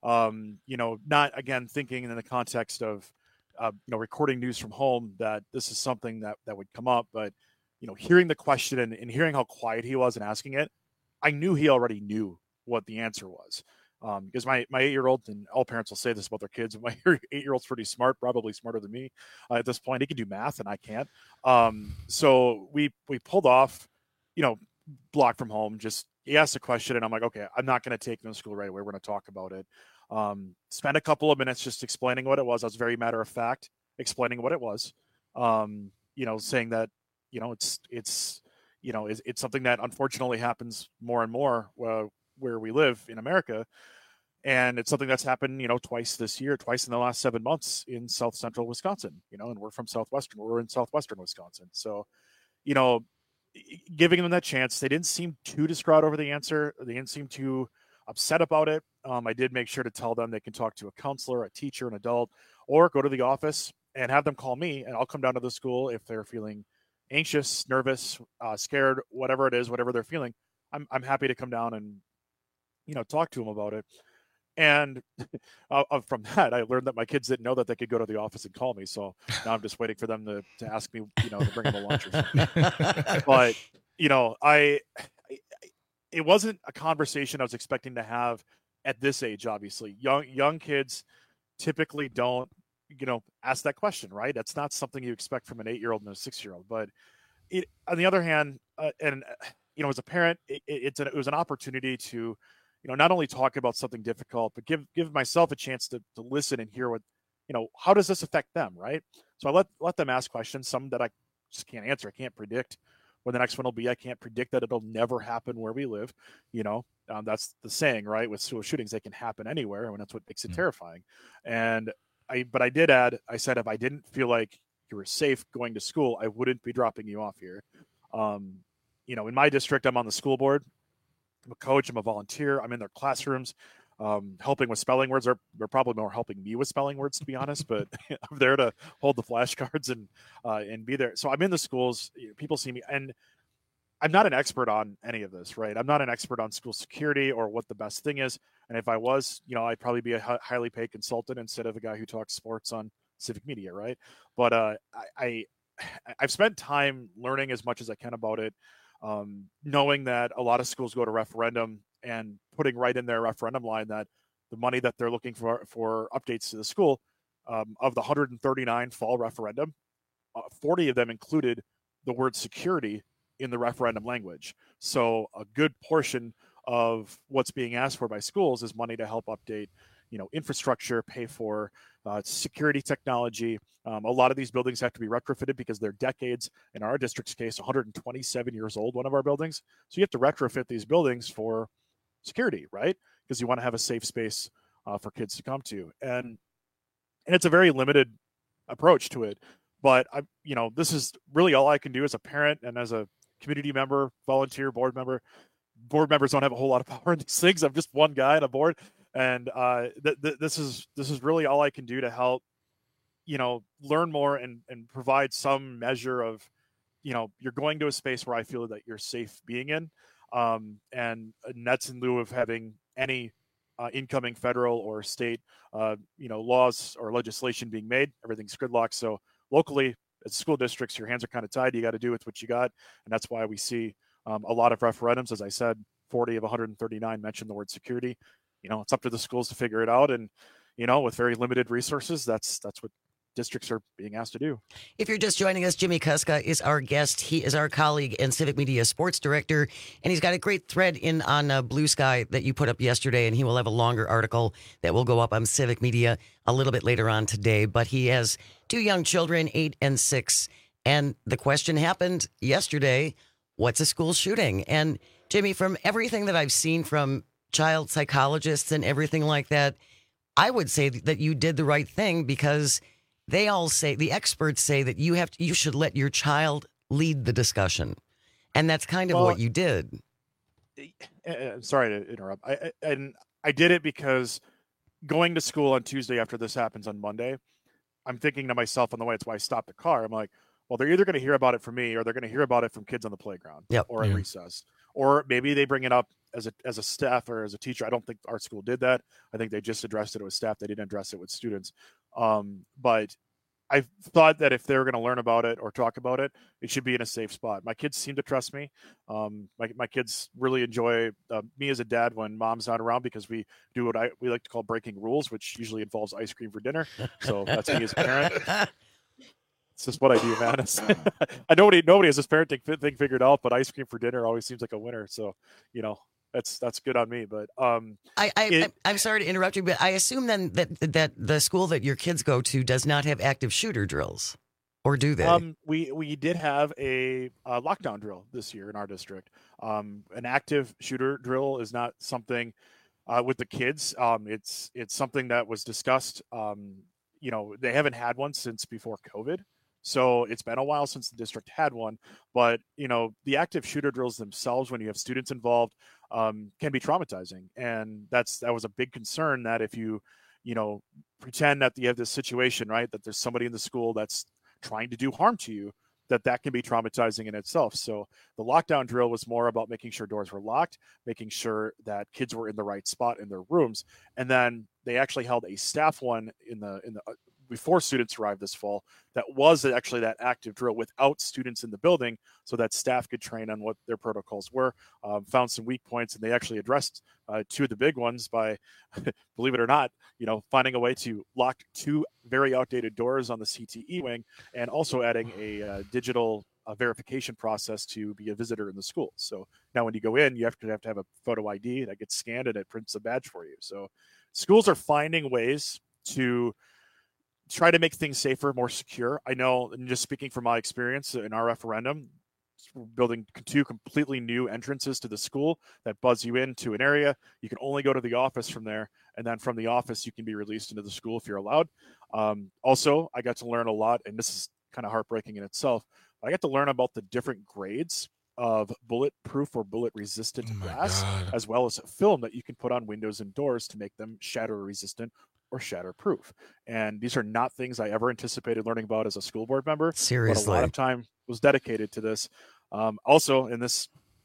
Not, again, thinking in the context of, recording news from home that this is something that would come up. But, hearing the question and hearing how quiet he was and asking it, I knew he already knew what the answer was. Because my 8-year-old, and all parents will say this about their kids, my 8-year-old's pretty smart, probably smarter than me at this point. He can do math and I can't. So we pulled off, block from home. Just he asked a question and I'm like, okay, I'm not going to take them to school right away. We're going to talk about it. Spend a couple of minutes just explaining what it was. I was very matter of fact explaining what it was. Saying that, it's something that unfortunately happens more and more where we live in America. And it's something that's happened, twice this year, twice in the last 7 months in South Central Wisconsin, and we're from we're in Southwestern Wisconsin. So, giving them that chance, they didn't seem too distraught over the answer. They didn't seem too upset about it. I did make sure to tell them they can talk to a counselor, a teacher, an adult, or go to the office and have them call me and I'll come down to the school if they're feeling anxious, nervous, scared, whatever it is, whatever they're feeling. I'm happy to come down and, talk to them about it. And from that, I learned that my kids didn't know that they could go to the office and call me. So now I'm just waiting for them to ask me, to bring them a lunch or something. But, it wasn't a conversation I was expecting to have at this age, obviously. Young kids typically don't, ask that question, right? That's not something you expect from an 8-year-old and a 6-year-old. But on the other hand, as a parent, it was an opportunity to, not only talk about something difficult, but give myself a chance to listen and hear what, how does this affect them, right? So I let them ask questions, some that I just can't answer. I can't predict when the next one will be. I can't predict that it'll never happen where we live. That's the saying, right? With school shootings, they can happen anywhere, and that's what makes it terrifying. But I did add, I said, if I didn't feel like you were safe going to school, I wouldn't be dropping you off here. In my district, I'm on the school board. I'm a coach. I'm a volunteer. I'm in their classrooms, helping with spelling words. They're probably more helping me with spelling words, to be honest. But I'm there to hold the flashcards and be there. So I'm in the schools. People see me, and I'm not an expert on any of this, right? I'm not an expert on school security or what the best thing is. And if I was, I'd probably be a highly paid consultant instead of a guy who talks sports on civic media, right? But I've spent time learning as much as I can about it. Knowing that a lot of schools go to referendum and putting right in their referendum line that the money that they're looking for updates to the school, of the 139 fall referendum, 40 of them included the word security in the referendum language. So a good portion of what's being asked for by schools is money to help update, infrastructure, pay for security technology. A lot of these buildings have to be retrofitted because they're decades, in our district's case, 127 years old, one of our buildings. So you have to retrofit these buildings for security, right? Because you want to have a safe space for kids to come to. And it's a very limited approach to it. But this is really all I can do as a parent and as a community member, volunteer, board member. Board members don't have a whole lot of power in these things. I'm just one guy on a board. And this is really all I can do to help, learn more and provide some measure of, you're going to a space where I feel that you're safe being in. And that's in lieu of having any incoming federal or state, laws or legislation being made. Everything's gridlocked. So locally, as school districts, your hands are kind of tied. You got to do with what you got. And that's why we see a lot of referendums. As I said, 40 of 139 mentioned the word security. It's up to the schools to figure it out. And, with very limited resources, that's what districts are being asked to do. If you're just joining us, Jimmy Kuska is our guest. He is our colleague and Civic Media sports director, and he's got a great thread on Blue Sky that you put up yesterday, and he will have a longer article that will go up on Civic Media a little bit later on today. But he has 2 young children, 8 and 6, and the question happened yesterday, what's a school shooting? And Jimmy, from everything that I've seen from child psychologists and everything like that, I would say that you did the right thing, because they all say, the experts say, that you should let your child lead the discussion. And that's kind of what you did. Sorry to interrupt. I did it because going to school on Tuesday after this happens on Monday, I'm thinking to myself on the way, it's why I stopped the car. I'm like, well, they're either going to hear about it from me or they're going to hear about it from kids on the playground or at recess. Or maybe they bring it up as a staff or as a teacher. I don't think our school did that. I think they just addressed it with staff. They didn't address it with students. But I thought that if they're going to learn about it or talk about it, it should be in a safe spot. My kids seem to trust me. My kids really enjoy me as a dad when mom's not around, because we do what we like to call breaking rules, which usually involves ice cream for dinner. So that's me as a parent. It's just what I do, man. I know nobody has this parenting thing figured out, but ice cream for dinner always seems like a winner. So, that's good on me. But I'm sorry to interrupt you, but I assume then that the school that your kids go to does not have active shooter drills, or do they? We did have a lockdown drill this year in our district. An active shooter drill is not something with the kids. It's something that was discussed. They haven't had one since before COVID. So it's been a while since the district had one, but the active shooter drills themselves, when you have students involved, can be traumatizing. And that was a big concern, that if you pretend that you have this situation, right, that there's somebody in the school that's trying to do harm to you, that can be traumatizing in itself. So the lockdown drill was more about making sure doors were locked, making sure that kids were in the right spot in their rooms. And then they actually held a staff one in the before students arrived this fall, that was actually that active drill without students in the building, so that staff could train on what their protocols were, found some weak points, and they actually addressed two of the big ones by, believe it or not, finding a way to lock two very outdated doors on the CTE wing, and also adding a digital verification process to be a visitor in the school. So now when you go in, you have to have a photo ID that gets scanned and it prints a badge for you. So schools are finding ways to try to make things safer, more secure. I know, and just speaking from my experience in our referendum, building two completely new entrances to the school that buzz you into an area. You can only go to the office from there, and then from the office you can be released into the school if you're allowed. Also, I got to learn a lot, and this is kind of heartbreaking in itself. I got to learn about the different grades of bulletproof or bullet resistant glass, as well as film that you can put on windows and doors to make them shatter resistant or shatterproof. And these are not things I ever anticipated learning about as a school board member. Seriously. But a lot of time was dedicated to this. Also, in this,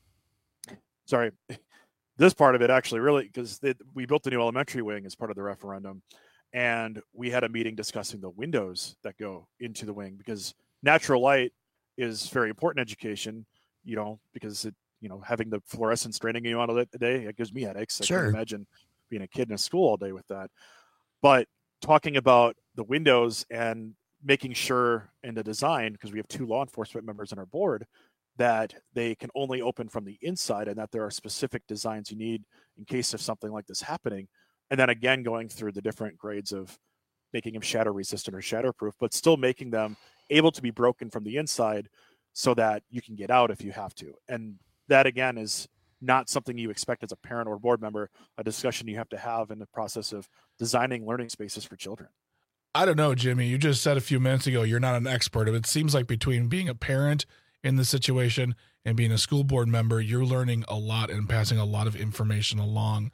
this part of it actually really, because we built the new elementary wing as part of the referendum, and we had a meeting discussing the windows that go into the wing, because natural light is very important in education, because it, having the fluorescence draining you out of the day, it gives me headaches. I can imagine being a kid in a school all day with that. But talking about the windows and making sure in the design, because we have two law enforcement members on our board, that they can only open from the inside, and that there are specific designs you need in case of something like this happening. And then again, going through the different grades of making them shatter resistant or shatterproof, but still making them able to be broken from the inside so that you can get out if you have to. And that again is not something you expect as a parent or board member, a discussion you have to have in the process of designing learning spaces for children. I don't know, Jimmy, you just said a few minutes ago, you're not an expert. It seems like between being a parent in the situation and being a school board member, you're learning a lot and passing a lot of information along.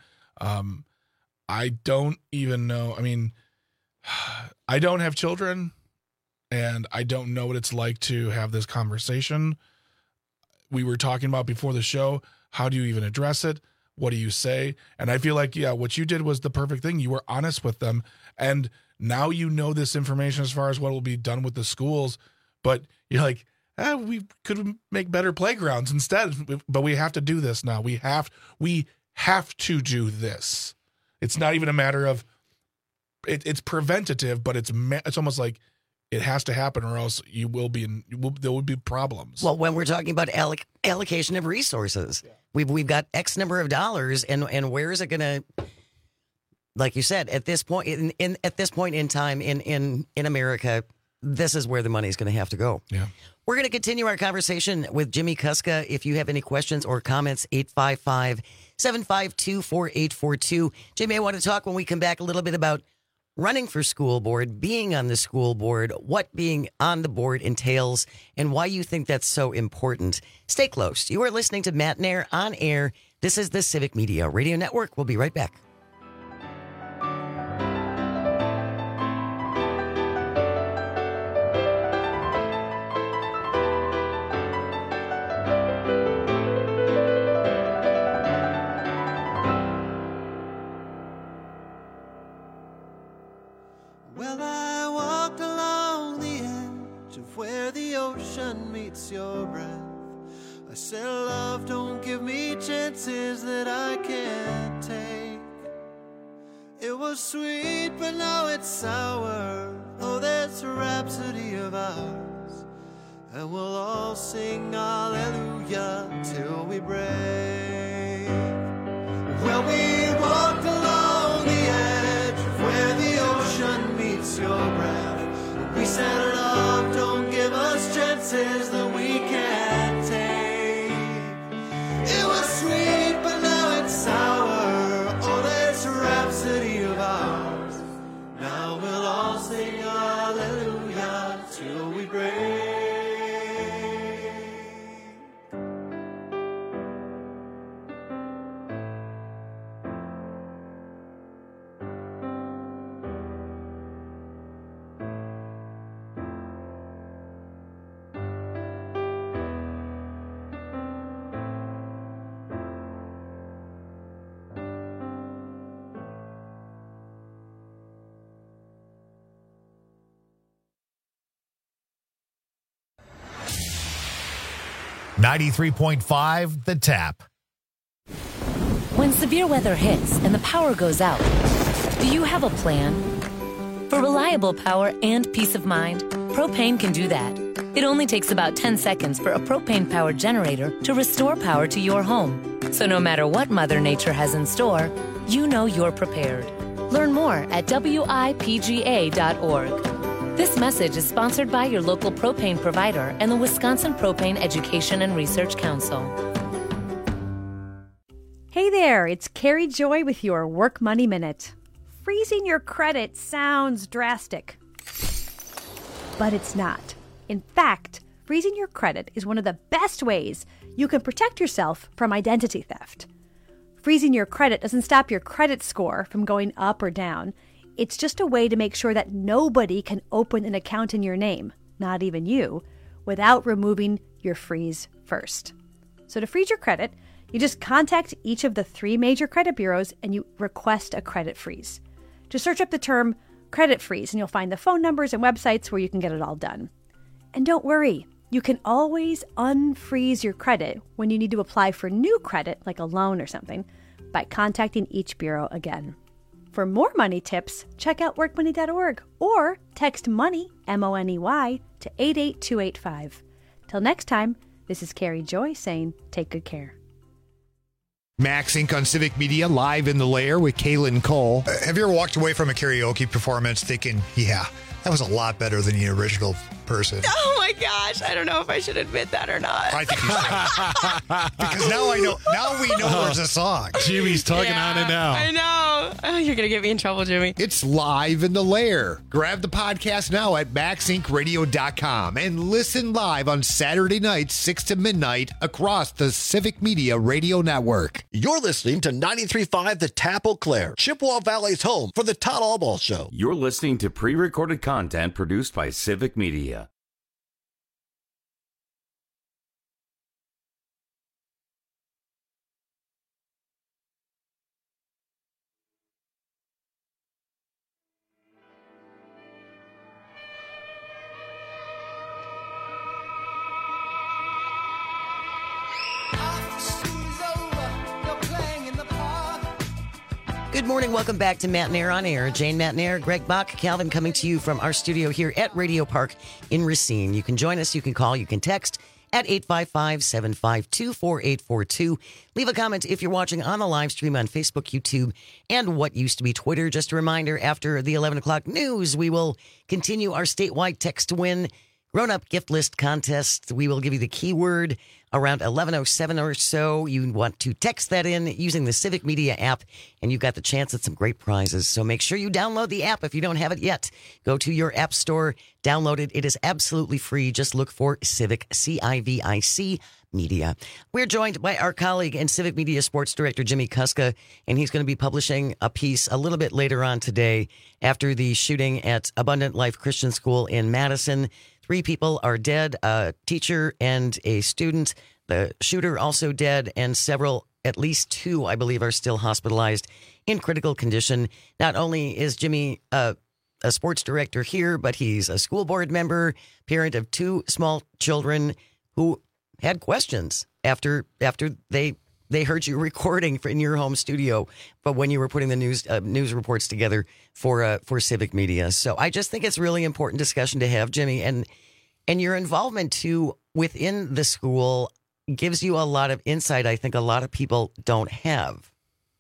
I don't even know. I mean, I don't have children, and I don't know what it's like to have this conversation. We were talking about before the show, how do you even address it? What do you say? And I feel like, what you did was the perfect thing. You were honest with them. And now you know this information as far as what will be done with the schools. But you're like, we could make better playgrounds instead. But we have to do this now. We have to do this. It's not even a matter of, it's preventative, but it's almost like it has to happen, or else there will be problems. Well, when we're talking about allocation of resources, we've got X number of dollars, and where is it going to? Like you said, at this point at this point in time in America, this is where the money is going to have to go. Yeah. We're going to continue our conversation with Jimmy Kuska. If you have any questions or comments, 855-752-4842. Jimmy, I want to talk when we come back a little bit about running for school board, being on the school board, what being on the board entails, and why you think that's so important. Stay close. You are listening to Matt Nair on air. This is the Civic Media Radio Network. We'll be right back. Your breath. I said, love, don't give me chances that I can't take. It was sweet, but now it's sour. Oh, that's a rhapsody of ours, and we'll all sing hallelujah till we break. Well, we walked along the edge of where the ocean meets your breath. We said, love, don't give us chances that we can't take. It was sweet, but now it's sour. Oh, that's a rhapsody of ours. Now we'll all sing hallelujah till we break. 93.5 The Tap. When severe weather hits and the power goes out, do you have a plan? For reliable power and peace of mind, Propane can do that. It only takes about 10 seconds for a propane-powered generator to restore power to your home. So no matter what Mother Nature has in store, you know you're prepared. Learn more at WIPGA.org. This message is sponsored by your local propane provider and the Wisconsin Propane Education and Research Council. Hey there, it's Carrie Joy with your Work Money Minute. Freezing your credit sounds drastic, but it's not. In fact, freezing your credit is one of the best ways you can protect yourself from identity theft. Freezing your credit doesn't stop your credit score from going up or down. It's just a way to make sure that nobody can open an account in your name, not even you, without removing your freeze first. So to freeze your credit, you just contact each of the 3 major credit bureaus and you request a credit freeze. Just search up the term credit freeze and you'll find the phone numbers and websites where you can get it all done. And don't worry, you can always unfreeze your credit when you need to apply for new credit, like a loan or something, by contacting each bureau again. For more money tips, check out workmoney.org or text MONEY, MONEY, to 88285. Till next time, this is Carrie Joy saying take good care. Max Inc. on Civic Media, live in the lair with Kaylin Cole. Have you ever walked away from a karaoke performance thinking, yeah, that was a lot better than the original person? Oh my gosh, I don't know if I should admit that or not. I think you should. Because now we know there's a song. Jimmy's tugging on it now. I know. Oh, you're going to get me in trouble, Jimmy. It's live in the lair. Grab the podcast now at maxincradio.com and listen live on Saturday nights, 6 to midnight, across the Civic Media Radio Network. You're listening to 93.5 The Tap Eau Claire, Chippewa Valley's home for the Todd Allball Show. You're listening to pre-recorded content produced by Civic Media. Good morning. Welcome back to Matt and Air on Air. Jane, Matt and Air, Greg Bach, Calvin coming to you from our studio here at Radio Park in Racine. You can join us. You can call. You can text at 855-752-4842. Leave a comment if you're watching on the live stream on Facebook, YouTube, and what used to be Twitter. Just a reminder, after the 11 o'clock news, we will continue our statewide text to win grown-up gift list contest. We will give you the keyword around 11:07 or so. You want to text that in using the Civic Media app, and you've got the chance at some great prizes. So make sure you download the app if you don't have it yet. Go to your app store, download it. It is absolutely free. Just look for Civic, CIVIC Media. We're joined by our colleague and Civic Media Sports Director, Jimmy Kuska, and he's going to be publishing a piece a little bit later on today after the shooting at Abundant Life Christian School in Madison. 3 people are dead, a teacher and a student. The shooter also dead, and several, at least 2, I believe, are still hospitalized in critical condition. Not only is Jimmy a sports director here, but he's a school board member, parent of 2 small children who had questions after they heard you recording in your home studio, but when you were putting the news reports together for Civic Media. So I just think it's really important discussion to have, Jimmy, and your involvement too within the school gives you a lot of insight I think a lot of people don't have.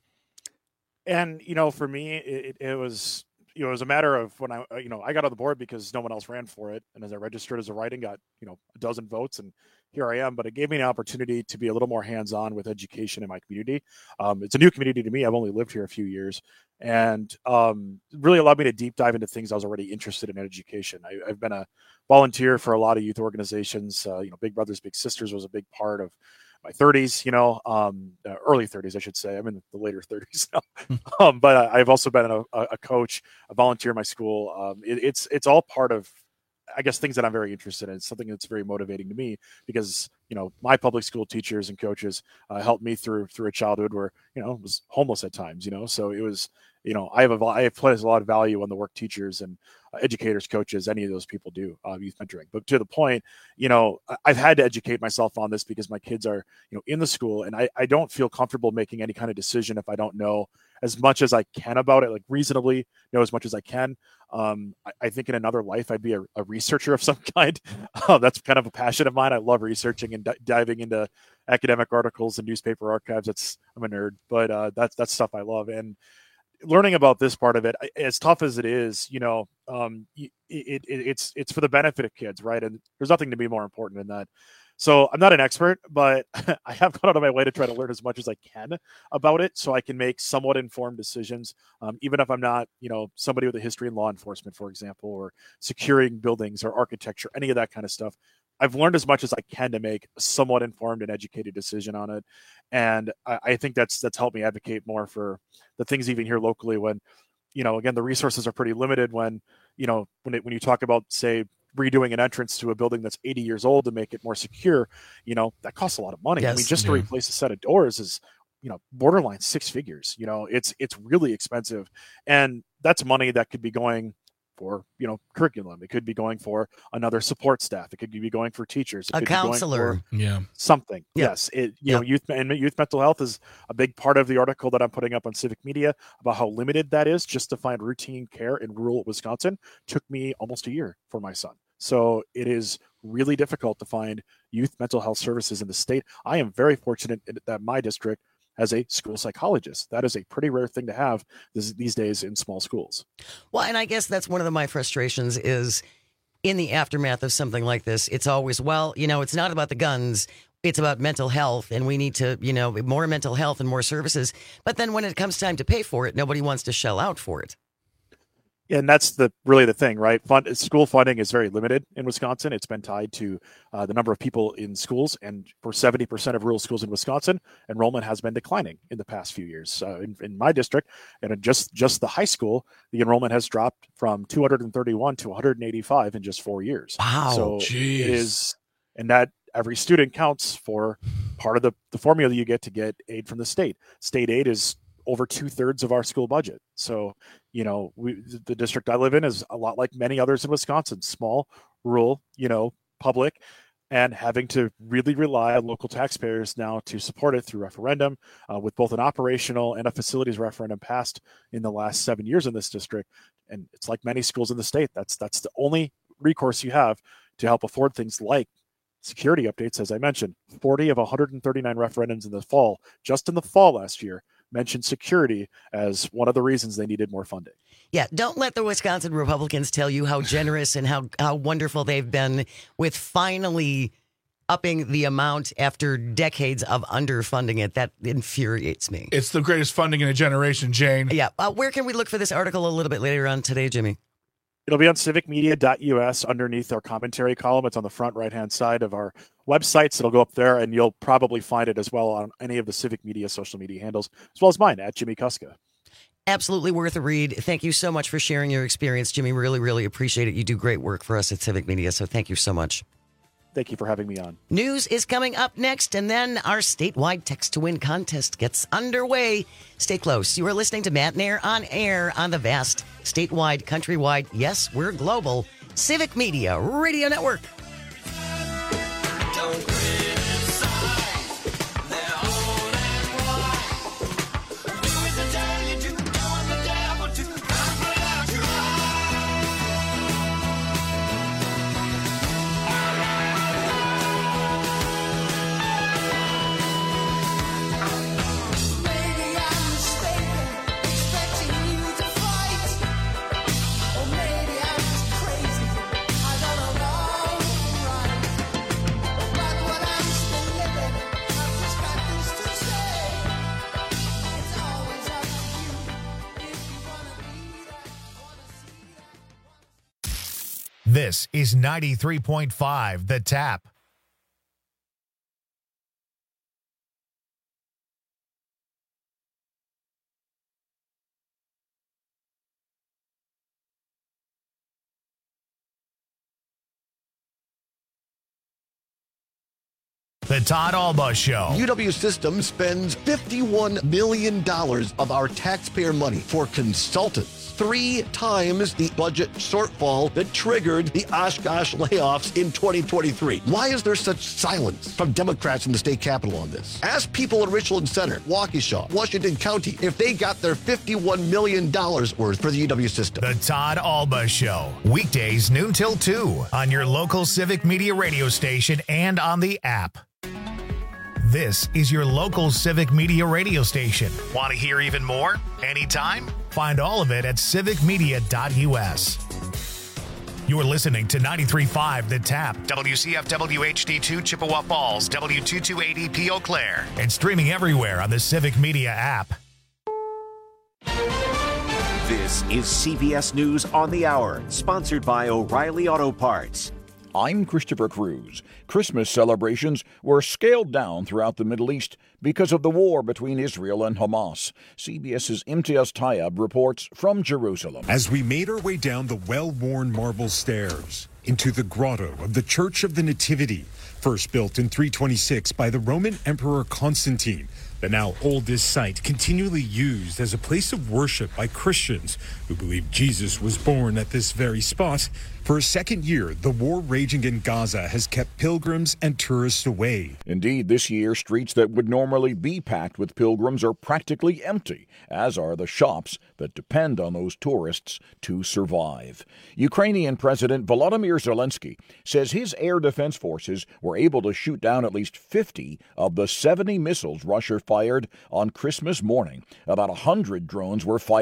And for me, it was it was a matter of when I got on the board because no one else ran for it, and as I registered as a write-in, got a dozen votes, and here I am. But it gave me an opportunity to be a little more hands-on with education in my community. It's a new community to me. I've only lived here a few years, and really allowed me to deep dive into things I was already interested in education. I've been a volunteer for a lot of youth organizations. Big Brothers Big Sisters was a big part of my 30s, early 30s, I should say. I'm in the later 30s now. But I've also been a coach, a volunteer in my school. It's all part of I guess things that I'm very interested in. It's something that's very motivating to me because, my public school teachers and coaches helped me through a childhood where, was homeless at times, so it was, I have placed a lot of value on the work teachers and educators, coaches, any of those people do youth mentoring. But to the point, I've had to educate myself on this because my kids are, in the school, and I don't feel comfortable making any kind of decision if I don't know as much as I can about it, like reasonably know as much as I can. I think in another life, I'd be a researcher of some kind. That's kind of a passion of mine. I love researching and diving into academic articles and newspaper archives. I'm a nerd, but that's stuff I love. And learning about this part of it, as tough as it is, it's for the benefit of kids, right? And there's nothing to be more important than that. So I'm not an expert, but I have gone out of my way to try to learn as much as I can about it so I can make somewhat informed decisions, even if I'm not, somebody with a history in law enforcement, for example, or securing buildings or architecture, any of that kind of stuff. I've learned as much as I can to make a somewhat informed and educated decision on it. And I think that's helped me advocate more for the things even here locally when, again, the resources are pretty limited when you talk about, say, redoing an entrance to a building that's 80 years old to make it more secure, that costs a lot of money. Yes. I mean, just to replace a set of doors is, borderline 6 figures. It's really expensive. And that's money that could be going for, curriculum. It could be going for another support staff. It could be going for teachers. It A could be going counselor. for something. Yeah. Yes. Youth mental health is a big part of the article that I'm putting up on Civic Media about how limited that is. Just to find routine care in rural Wisconsin took me almost a year for my son. So it is really difficult to find youth mental health services in the state. I am very fortunate that my district has a school psychologist. That is a pretty rare thing to have these days in small schools. Well, and I guess that's one of my frustrations is in the aftermath of something like this, it's always, it's not about the guns. It's about mental health, and we need to, more mental health and more services. But then when it comes time to pay for it, nobody wants to shell out for it. And that's really the thing, right? School funding is very limited in Wisconsin. It's been tied to the number of people in schools, and for 70% of rural schools in Wisconsin, enrollment has been declining in the past few years. In my district, and in just the high school, the enrollment has dropped from 231 to 185 in just 4 years. Wow! So Jeez. it is, and that every student counts for part of the formula you get to get aid from the state. State aid is over 2/3 of our school budget. So, the district I live in is a lot like many others in Wisconsin, small, rural, public, and having to really rely on local taxpayers now to support it through referendum, with both an operational and a facilities referendum passed in the last 7 years in this district. And it's like many schools in the state. That's the only recourse you have to help afford things like security updates. As I mentioned, 40 of 139 referendums in the fall, just in the fall last year, mentioned security as one of the reasons they needed more funding. Yeah, don't let the Wisconsin Republicans tell you how generous and how wonderful they've been with finally upping the amount after decades of underfunding it. That infuriates me. It's the greatest funding in a generation, Jane. Yeah. Where can we look for this article a little bit later on today, Jimmy? It'll be on civicmedia.us underneath our commentary column. It's on the front right-hand side of our websites. It'll go up there, and you'll probably find it as well on any of the Civic Media social media handles, as well as mine, at Jimmy Kuska. Absolutely worth a read. Thank you so much for sharing your experience, Jimmy. Really, really appreciate it. You do great work for us at Civic Media, so thank you so much. Thank you for having me on. News is coming up next, and then our statewide Text to Win contest gets underway. Stay close. You are listening to Matt and Air on the vast, statewide, countrywide, yes, we're global, Civic Media Radio Network. This is 93.5 The Tap. The Todd Alba Show. UW System spends $51 million of our taxpayer money for consultants. 3 times the budget shortfall that triggered the Oshkosh layoffs in 2023. Why is there such silence from Democrats in the state capitol on this? Ask people in Richland Center, Waukesha, Washington County, if they got their $51 million worth for the UW System. The Todd Alba Show. Weekdays noon till 2 on your local Civic Media radio station and on the app. This is your local Civic Media radio station. Want to hear even more? Anytime? Find all of it at civicmedia.us. You're listening to 93.5 The Tap, WCFW HD2 Chippewa Falls, W228EP Eau Claire, and streaming everywhere on the Civic Media app. This is CBS News on the Hour, sponsored by O'Reilly Auto Parts. I'm Christopher Cruz. Christmas celebrations were scaled down throughout the Middle East because of the war between Israel and Hamas. CBS's Imtiaz Tayeb reports from Jerusalem. As we made our way down the well-worn marble stairs into the grotto of the Church of the Nativity, first built in 326 by the Roman Emperor Constantine, the now oldest site continually used as a place of worship by Christians who believe Jesus was born at this very spot. For a second year, the war raging in Gaza has kept pilgrims and tourists away. Indeed, this year, streets that would normally be packed with pilgrims are practically empty, as are the shops that depend on those tourists to survive. Ukrainian President Volodymyr Zelensky says his air defense forces were able to shoot down at least 50 of the 70 missiles Russia fired on Christmas morning. About 100 drones were fired